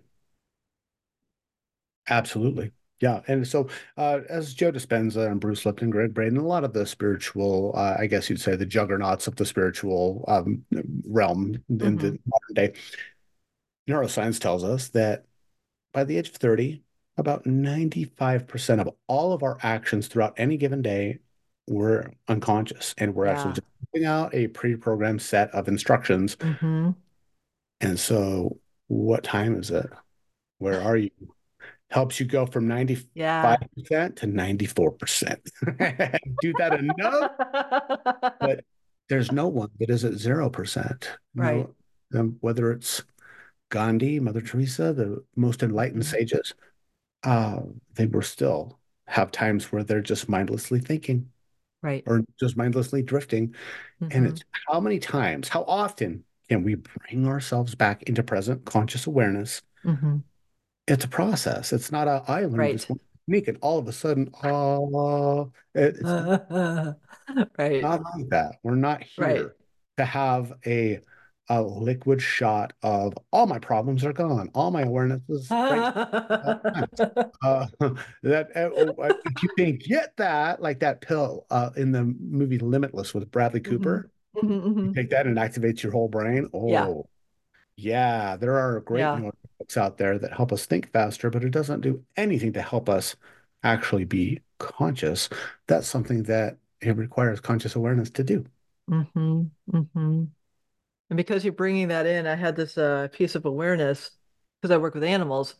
Absolutely. Yeah. And so, as Joe Dispenza and Bruce Lipton, Greg Braden, a lot of the spiritual, I guess you'd say the juggernauts of the spiritual realm in Hmm. the modern day, neuroscience tells us that by the age of 30, about 95% of all of our actions throughout any given day were unconscious. And we're actually Yeah. just putting out a pre-programmed set of instructions. Hmm. And so, what time is it? Where are you? Helps you go from Yeah. 95% to 94%. Do that enough, but there's no one that is at 0%. Right. No, whether it's Gandhi, Mother Teresa, the most enlightened Hmm. sages, they were still have times where they're just mindlessly thinking Right. or just mindlessly drifting. And Hmm. it's how many times, how often can we bring ourselves back into present conscious awareness? Hmm. It's a process. It's not a, I learned this Right. one technique and all of a sudden, it's Right. not like that. We're not Right. here to have a liquid shot of all my problems are gone. All my awareness is right. Thanks. Uh, that if you can get that, like that pill in the movie Limitless with Bradley Hmm. Cooper, Hmm. you Hmm. take that and it activates your whole brain. Yeah. Oh, yeah, there are great Yeah. notebooks out there that help us think faster, but it doesn't do anything to help us actually be conscious. That's something that it requires conscious awareness to do. Hmm. Hmm. And because you're bringing that in, I had this piece of awareness because I work with animals.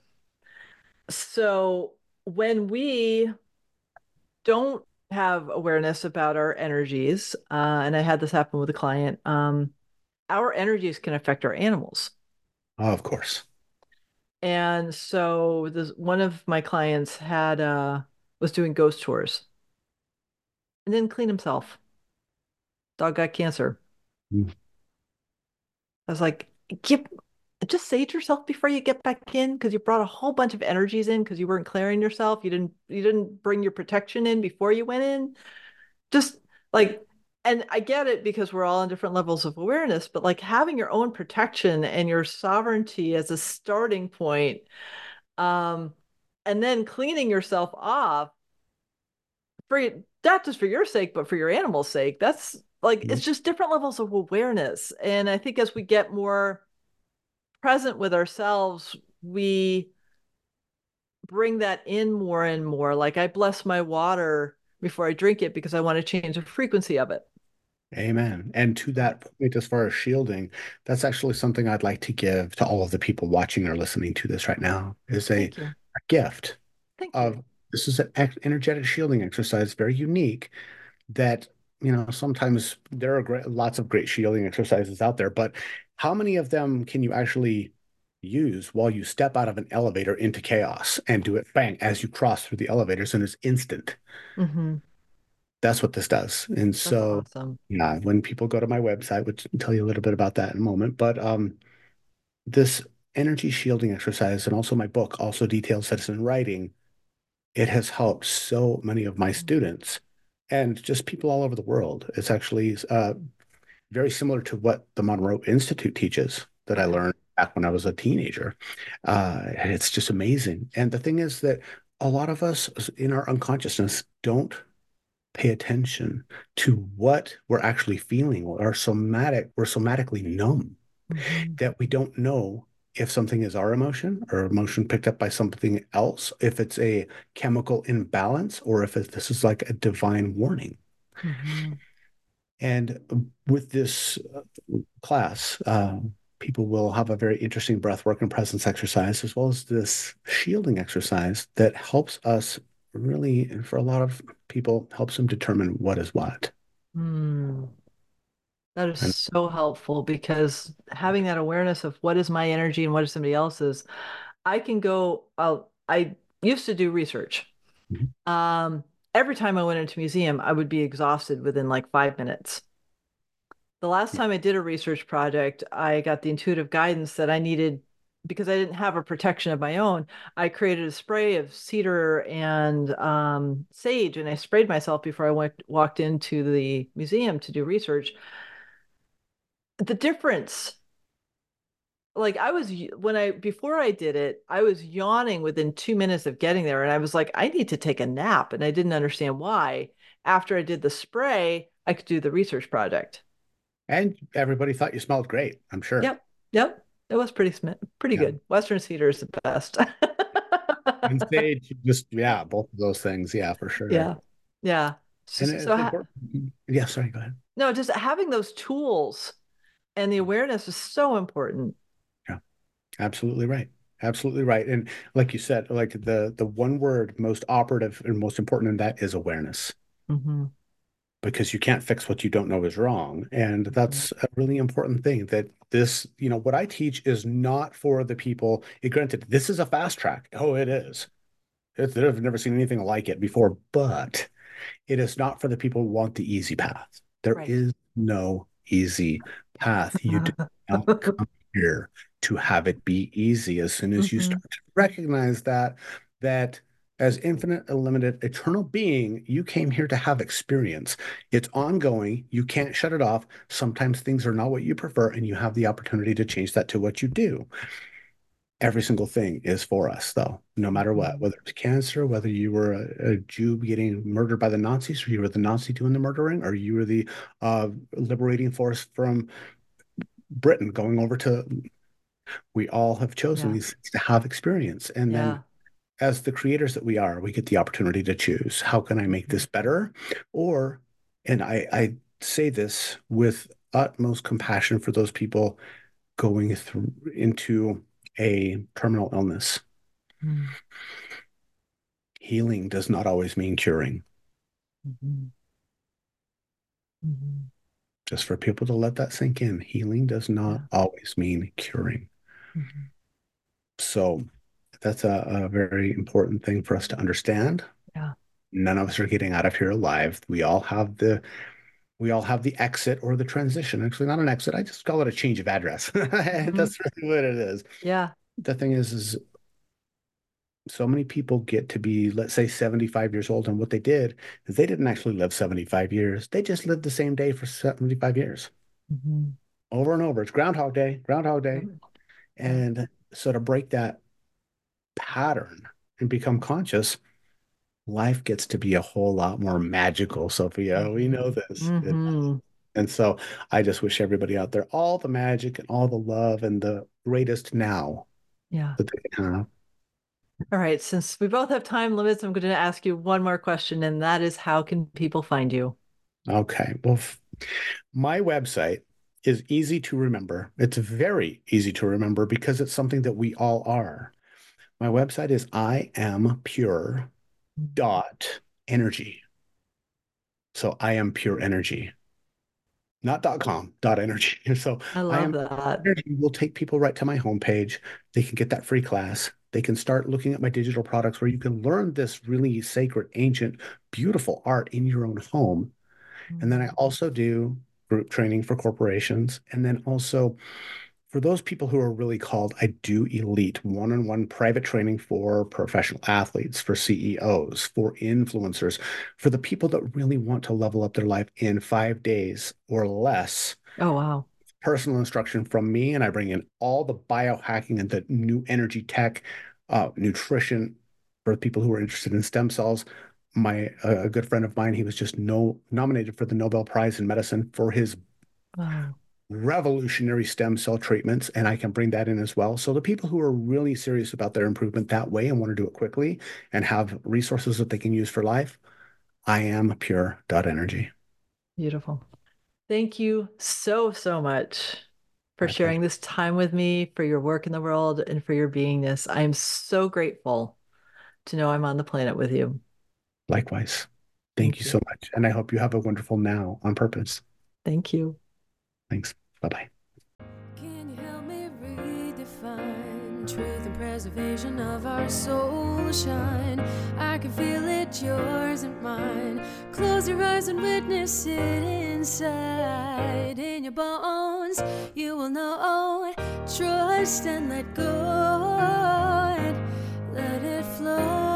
So when we don't have awareness about our energies, and I had this happen with a client, our energies can affect our animals. Oh, of course. And so this one of my clients had was doing ghost tours and didn't clean himself. Dog got cancer. Mm. I was like, give just sage yourself before you get back in because you brought a whole bunch of energies in because you weren't clearing yourself. You didn't bring your protection in before you went in. Just like, and I get it because we're all on different levels of awareness, but like having your own protection and your sovereignty as a starting point, um, and then cleaning yourself off for not just for your sake, but for your animal's sake. That's like it's just different levels of awareness. And I think as we get more present with ourselves, we bring that in more and more. Like I bless my water before I drink it because I want to change the frequency of it. Amen. And to that point, as far as shielding, that's actually something I'd like to give to all of the people watching or listening to this right now is Thank you. a gift Thank you. of this is an energetic shielding exercise, very unique that, sometimes there are lots of great shielding exercises out there, but how many of them can you actually use while you step out of an elevator into chaos and do it bang as you cross through the elevators and it's instant? Hmm. That's what this does. And That's so, awesome. yeah, when people go to my website, which I'll tell you a little bit about that in a moment, but this energy shielding exercise and also my book also details that it's in writing. It has helped so many of my students and just people all over the world. It's actually very similar to what the Monroe Institute teaches that I Okay. learned back when I was a teenager. And it's just amazing. And the thing is that a lot of us in our unconsciousness don't pay attention to what we're actually feeling. We're somatically numb Hmm. that we don't know if something is our emotion or emotion picked up by something else, if it's a chemical imbalance, or if this is like a divine warning. Hmm. And with this class, people will have a very interesting breath work and presence exercise, as well as this shielding exercise that helps us really, for a lot of people, helps them determine what is what. Hmm. That is And so helpful because having that awareness of what is my energy and what is somebody else's, I can go out. I used to do research. Mhm. Um, every time I went into a museum, I would be exhausted within like 5 minutes. The last time I did a research project, I got the intuitive guidance that I needed because I didn't have a protection of my own. I created a spray of cedar and sage, and I sprayed myself before I walked into the museum to do research. The difference, like I was when I before I did it, I was yawning within 2 minutes of getting there, and I was like, I need to take a nap, and I didn't understand why. After I did the spray, I could do the research project. and everybody thought you smelled great, I'm sure. Yep. Yep. It was pretty Yeah. good. Western cedar is the best. And sage, just, yeah, both of those things. Yeah, for sure. Yeah. Yeah. So, And so it's ha important. Yeah, sorry, go ahead. no, just having those tools and the awareness is so important. Yeah. Absolutely right. Absolutely right. And like you said, like the one word most operative and most important in that is awareness, Hmm. because you can't fix what you don't know is wrong. And Hmm. that's a really important thing that this, what I teach is not for the people. Granted, this is a fast track. Oh, it is. I've never seen anything like it before, but it is not for the people who want the easy path. There Right. is no easy path. You do not come here to have it be easy. As soon as you Hmm. start to recognize that as infinite, unlimited, eternal being, you came here to have experience. It's ongoing. You can't shut it off. Sometimes things are not what you prefer, and you have the opportunity to change that to what you do. Every single thing is for us, though, no matter what, Hmm. whether it's cancer, whether you were a Jew getting murdered by the Nazis, or you were the Nazi doing the murdering, or you were the liberating force from Britain going over to, we all have chosen Yeah. these things to have experience. And then, Yeah. as the creators that we are, we get the opportunity to choose how can I make Hmm. this better? Or, and I say this with utmost compassion for those people going through into a terminal illness. Hmm. Healing does not always mean curing. Hmm. Hmm. Just for people to let that sink in, healing does not Yeah. always mean curing. Hmm. So that's a very important thing for us to understand. Yeah. None of us are getting out of here alive. We all have the exit or the transition. Actually, not an exit. I just call it a change of address. Hmm. That's really what it is. Yeah. The thing is so many people get to be, let's say, 75 years old, and what they did is they didn't actually live 75 years. They just lived the same day for 75 years. Hmm. Over and over. It's Groundhog Day, Groundhog Yep. Day. Yeah. And so to break that pattern and become conscious, life gets to be a whole lot more magical, Sophia. We know Hmm. this. Hmm. And so I just wish everybody out there all the magic and all the love and the greatest now Yeah. that they can have. All right. Since we both have time limits, I'm going to ask you one more question, and that is, how can people find you? Okay. Well, my website is easy to remember. It's very easy to remember because it's something that we all are. My website is I am pure Mhm. dot energy. So I am pure energy, not .com, .energy. So I I love am that. energy will take people right to my homepage. They can get that free class. They can start looking at my digital products where you can learn this really sacred, ancient, beautiful art in your own home. And then I Mhm. also do group training for corporations. And then also for those people who are really called, I do elite one-on-one private training for professional athletes, for CEOs, for influencers, for the people that really want to level up their life in 5 days or less. Oh, wow. Personal instruction from me, and I bring in all the biohacking and the new energy tech, nutrition for people who are interested in stem cells. A good friend of mine, he was just no nominated for the Nobel Prize in Medicine for his Wow. revolutionary stem cell treatments, and I can bring that in as well. So the people who are really serious about their improvement that way and want to do it quickly and have resources that they can use for life, I am pure dot energy. Beautiful. Thank you so, so much for My sharing pleasure. this time with me, for your work in the world, and for your beingness. I am so grateful to know I'm on the planet with you. Likewise. Thank Thank you you. so much. And I hope you have a wonderful now on purpose. Thank you. Thanks. Bye bye. Can you help me redefine truth and preservation of our soul shine? I can feel it, yours and mine. Close your eyes and witness it inside. In your bones, you will know. Trust and let go and let it flow.